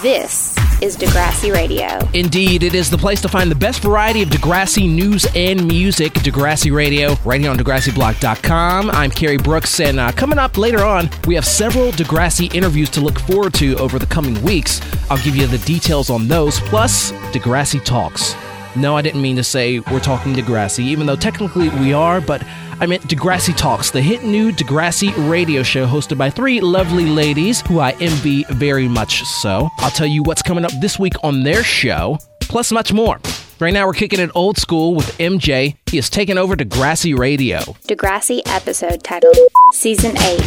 This is Degrassi Radio. Indeed, it is the place to find the best variety of Degrassi news and music. Degrassi Radio, right here on DegrassiBlog.com. I'm Kerry Brooks, and coming up later on, we have several Degrassi interviews to look forward to over the coming weeks. I'll give you the details on those, plus Degrassi Talks. No, I didn't mean to say we're talking Degrassi, even though technically we are, but I meant Degrassi Talks, the hit new Degrassi radio show hosted by three lovely ladies who I envy very much so. I'll tell you what's coming up this week on their show, plus much more. Right now we're kicking it old school with MJ. He has taken over Degrassi Radio. Degrassi episode titled Season 8.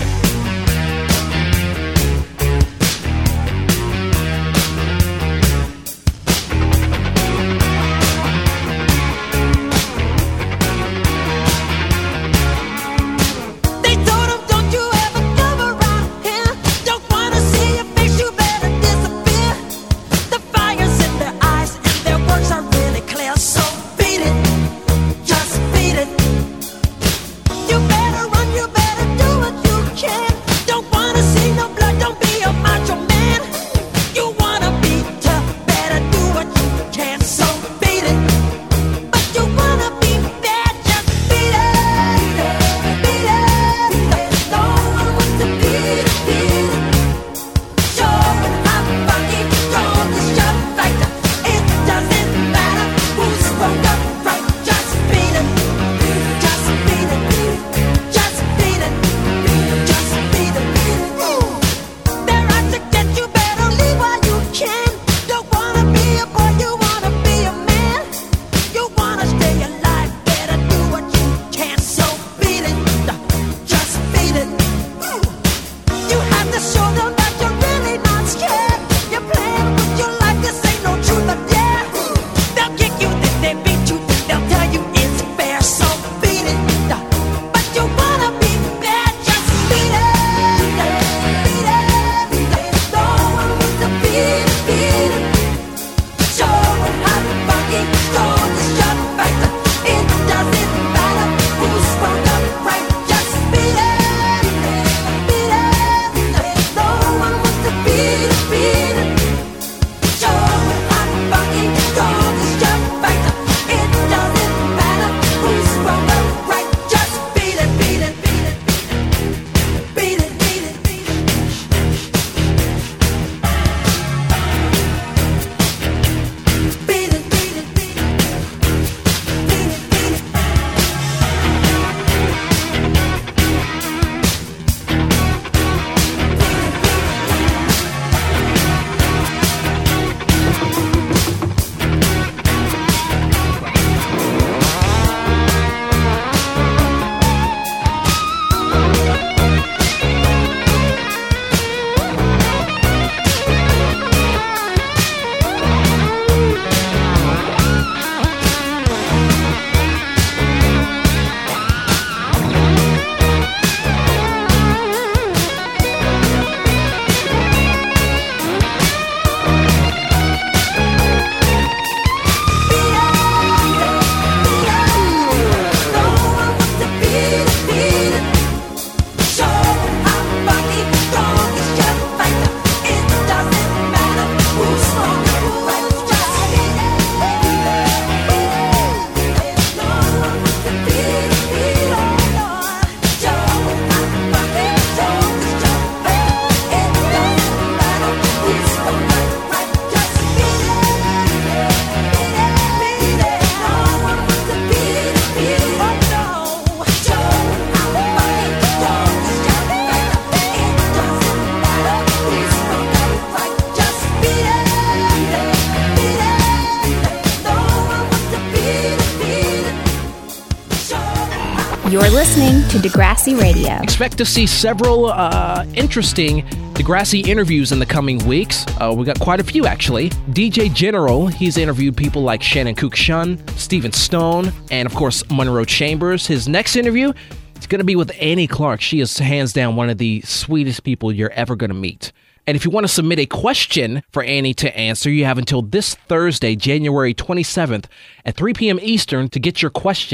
You're listening to Degrassi Radio. Expect to see several interesting Degrassi interviews in the coming weeks. We got quite a few, actually. DJ General, he's interviewed people like Shannon Kook-Shun, Steven Stone, and, of course, Monroe Chambers. His next interview is going to be with Annie Clark. She is hands down one of the sweetest people you're ever going to meet. And if you want to submit a question for Annie to answer, you have until this Thursday, January 27th at 3 p.m. Eastern to get your question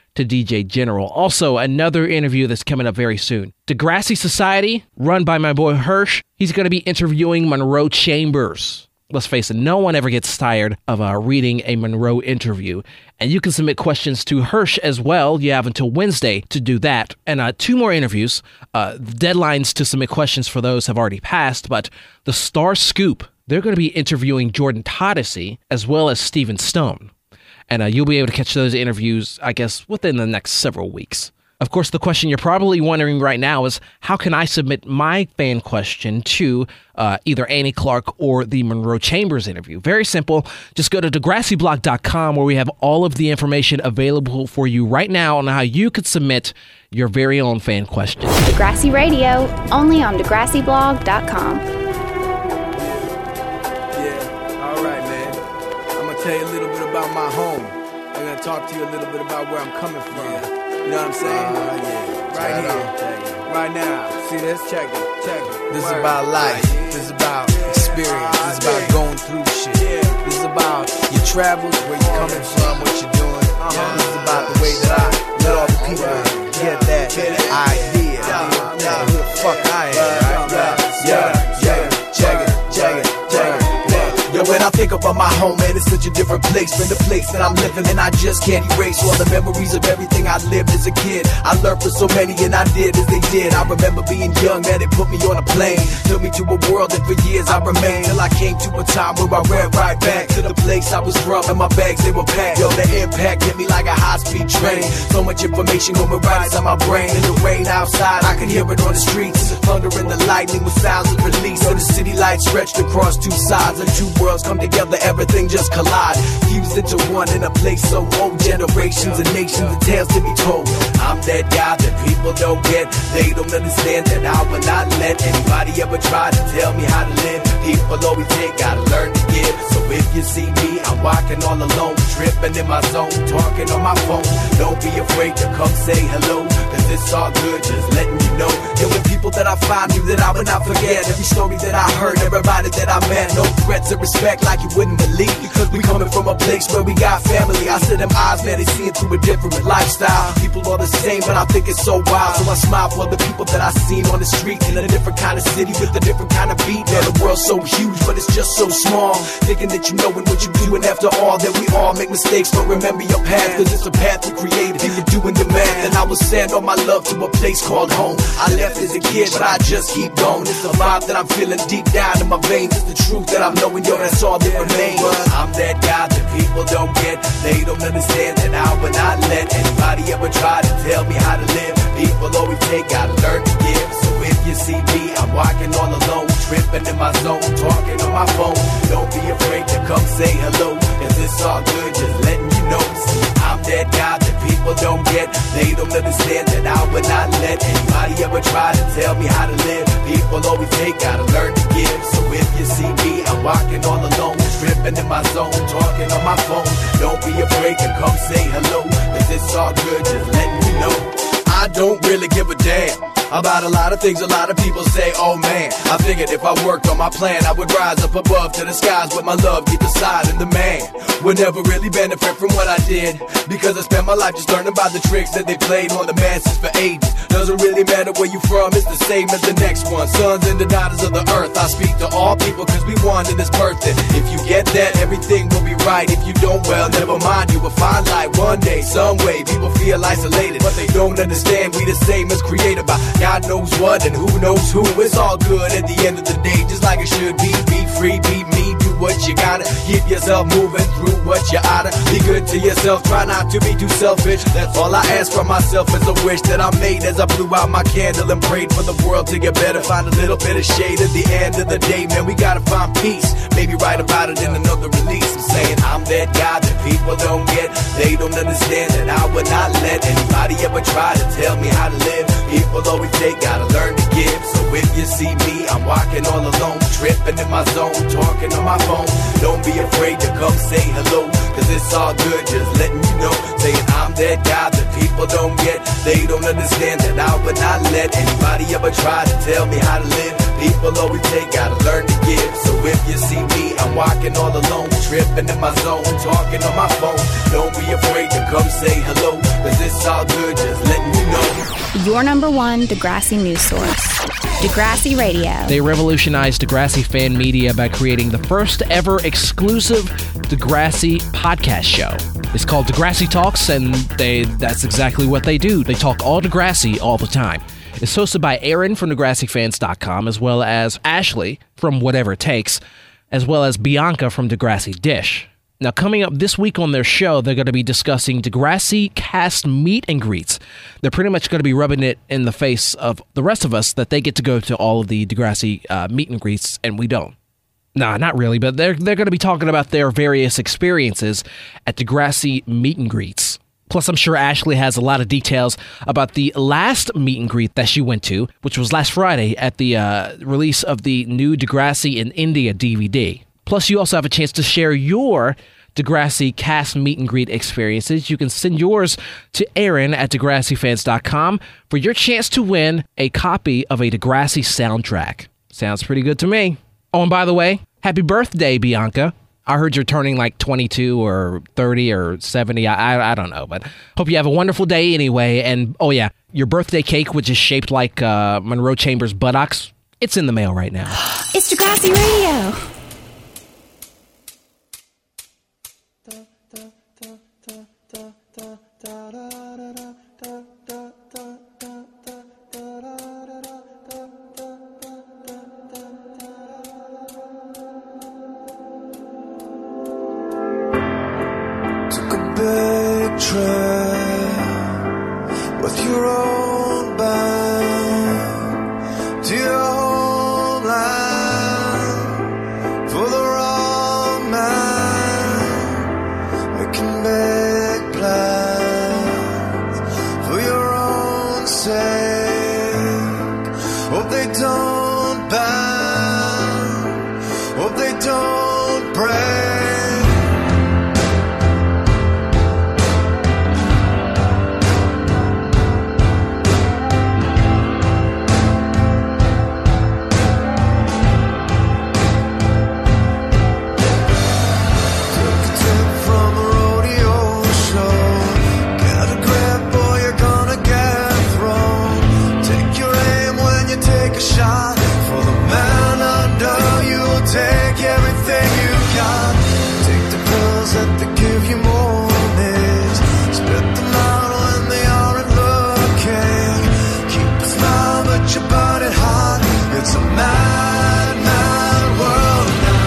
to DJ General. Also, another interview that's coming up very soon. Degrassi Society, run by my boy Hirsch. He's going to be interviewing Monroe Chambers. Let's face it, no one ever gets tired of reading a Monroe interview. And you can submit questions to Hirsch as well. You have until Wednesday to do that. And 2 more interviews. Deadlines to submit questions for those have already passed, but the Star Scoop, they're going to be interviewing Jordan Todesy as well as Stephen Stone. And you'll be able to catch those interviews, I guess, within the next several weeks. Of course, the question you're probably wondering right now is, how can I submit my fan question to either Annie Clark or the Monroe Chambers interview? Very simple. Just go to DegrassiBlog.com, where we have all of the information available for you right now on how you could submit your very own fan question. Degrassi Radio, only on DegrassiBlog.com. Yeah, all right, man. I'm going to tell you a little bit about my home. I'm going to talk to you a little bit about where I'm coming from. Yeah. You know what I'm saying? Yeah. Right here. Right now. See this? Check it. This is about life. This is about experience. This is about going through shit. This is about your travels, where you're coming from, what you're doing. This is about the way that I let all the people get that idea. Who the fuck I am, right? Yeah. Check it. Yo, when I think about my home, man, it's such a different place than the place that I'm living, and I just can't erase all the memories of everything I lived as a kid. I learned from so many, and I did as they did. I remember being young, man, they put me on a plane, took me to a world, and for years I remained, till I came to a time where I ran right back to the place I was from, and my bags, they were packed. Yo, the impact hit me like a high-speed train. So much information going right inside my brain. In the rain outside, I can hear it on the streets. The thunder and the lightning with sounds of release. So the city lights stretched across 2 sides, and 2 worlds come together, everything just collide, fused into one in a place so old. Generations and nations and tales to be told. I'm that guy that people don't get. They don't understand that I will not let anybody ever try to tell me how to live. People always say, gotta learn to give. So if you see me, I'm walking all alone, tripping in my zone, talking on my phone. Don't be afraid to come say hello, cause it's all good, just letting you know. There were people that I found you that I would not forget. Every story that I heard, everybody that I met. No threats of respect like you wouldn't believe, because we coming from a place where we got family. I said them eyes, man, they see it through a different lifestyle. People are the same, but I think it's so wild. So I smile for the people that I seen on the street, in a different kind of city with a different kind of beat. Man, the world's so huge, but it's just so small. Thinking that you know what you do, and after all that we all make mistakes, but remember your path, cause it's a path you created, and you're doing the math. And I will send all my love to a place called home. I left as a kid, but I just keep going. It's the vibe that I'm feeling deep down in my veins. It's the truth that I'm knowing, yo, that's all that remains. I'm that guy that people don't get. They don't understand that I will not let anybody ever try to tell me how to live. People always say, gotta learn to give. So if you see me, I'm walking all alone, tripping in my zone, talking on my phone. Don't be afraid to come say hello, cause it's all good, just letting you know. See, I'm that guy that people don't get. They don't understand that I will not let anybody ever try to tell me how to live. People always say, gotta learn to give. So if you see me, I'm walking all alone, tripping in my zone, talking on my phone. Don't be afraid to come say hello, cause it's all good, just letting you know. I don't really give a damn about a lot of things a lot of people say. Oh man, I figured if I worked on my plan, I would rise up above to the skies with my love deep inside. And the man would never really benefit from what I did, because I spent my life just learning about the tricks that they played on the masses for ages. Doesn't really matter where you from, it's the same as the next one. Sons and the daughters of the earth, I speak to all people cause we one in this birth. And if you get that, everything will be right. If you don't, well, never mind, you will find light one day, some way. People feel isolated, but they don't understand we the same as created by God knows what and who knows who. It's all good at the end of the day, just like it should be. Be free, be me, do what you gotta. Keep yourself moving through what you oughta. Be good to yourself, try not to be too selfish. That's all I ask from myself, is a wish that I made as I blew out my candle and prayed for the world to get better. Find a little bit of shade at the end of the day, man, we gotta find peace. Maybe write about it in another release. I'm saying I'm that guy that people don't get. They don't understand that I would not let anybody ever try to tell me how to live. People always say, gotta learn to give. So if you see me, I'm walking all alone, tripping in my zone, talking on my phone. Don't be afraid to come say hello, cause it's all good, just letting you know. Saying I'm that guy that people don't get. They don't understand that I would not let anybody ever try to tell me how to live. People always say, gotta learn to give. So if you see me, I'm I'm walking all alone, tripping in my zone, talking on my phone. Don't be afraid to come say hello, cause it's all good, just letting you know. Your number one Degrassi news source, Degrassi Radio. They revolutionized Degrassi fan media by creating the first ever exclusive Degrassi podcast show. It's called Degrassi Talks, and that's exactly what they do. They talk all Degrassi all the time. It's hosted by Aaron from DegrassiFans.com, as well as Ashley from Whatever It Takes, as well as Bianca from Degrassi Dish. Now, coming up this week on their show, they're going to be discussing Degrassi cast meet and greets. They're pretty much going to be rubbing it in the face of the rest of us that they get to go to all of the Degrassi meet and greets, and we don't. Nah, not really, but they're going to be talking about their various experiences at Degrassi meet and greets. Plus, I'm sure Ashley has a lot of details about the last meet and greet that she went to, which was last Friday at the release of the new Degrassi in India DVD. Plus, you also have a chance to share your Degrassi cast meet and greet experiences. You can send yours to Aaron at DegrassiFans.com for your chance to win a copy of a Degrassi soundtrack. Sounds pretty good to me. Oh, and by the way, happy birthday, Bianca. I heard you're turning like 22 or 30 or 70. I don't know, but hope you have a wonderful day anyway. And oh yeah, your birthday cake, which is shaped like Monroe Chambers' buttocks, it's in the mail right now. It's Degrassi Radio. Big trip with your own band to your homeland for the wrong man, making big plans for your own sake. Hope they don't bend, hope they don't break. Shot for the man under you. Take everything you got. Take the pills that they give you mornings. Spit them out when they aren't looking. Keep a smile but you burn it hot. It's a mad, mad world.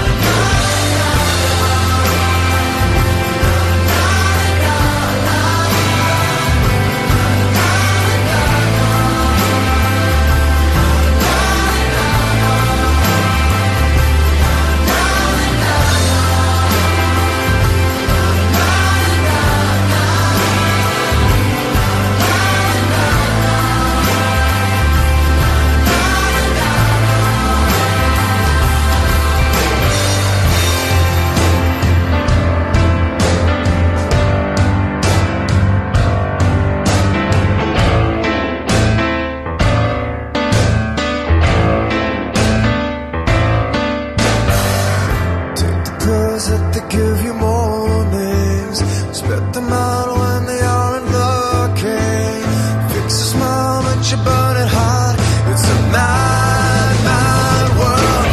That they give you mornings, spit them out when they aren't looking. Fix a smile but you burn it hot. It's a mad, mad world.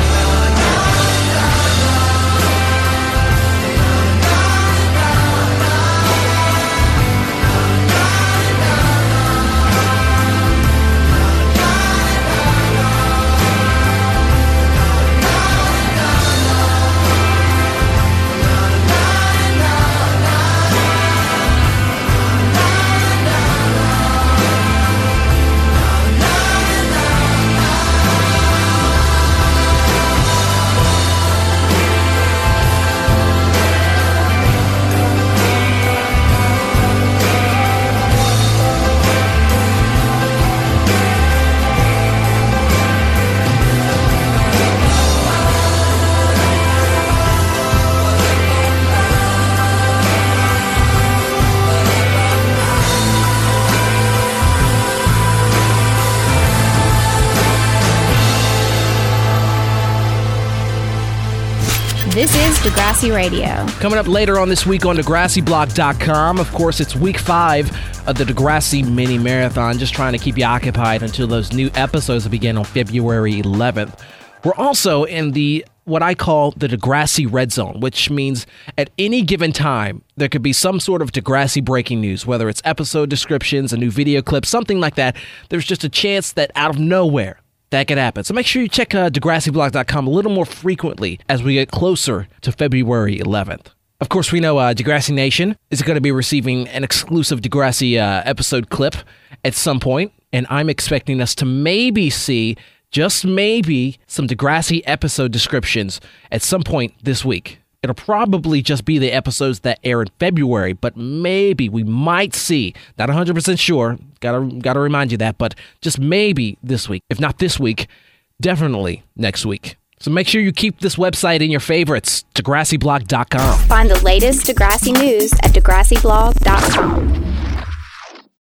This is Degrassi Radio. Coming up later on this week on DegrassiBlog.com, of course, it's week 5 of the Degrassi Mini Marathon, just trying to keep you occupied until those new episodes begin on February 11th. We're also in what I call the Degrassi Red Zone, which means at any given time, there could be some sort of Degrassi breaking news, whether it's episode descriptions, a new video clip, something like that. There's just a chance that out of nowhere, that could happen. So make sure you check DegrassiBlog.com a little more frequently as we get closer to February 11th. Of course, we know Degrassi Nation is going to be receiving an exclusive Degrassi episode clip at some point, and I'm expecting us to maybe see, just maybe, some Degrassi episode descriptions at some point this week. It'll probably just be the episodes that air in February, but maybe we might see, not 100% sure, gotta remind you that, but just maybe this week. If not this week, definitely next week. So make sure you keep this website in your favorites, DegrassiBlog.com. Find the latest Degrassi news at DegrassiBlog.com.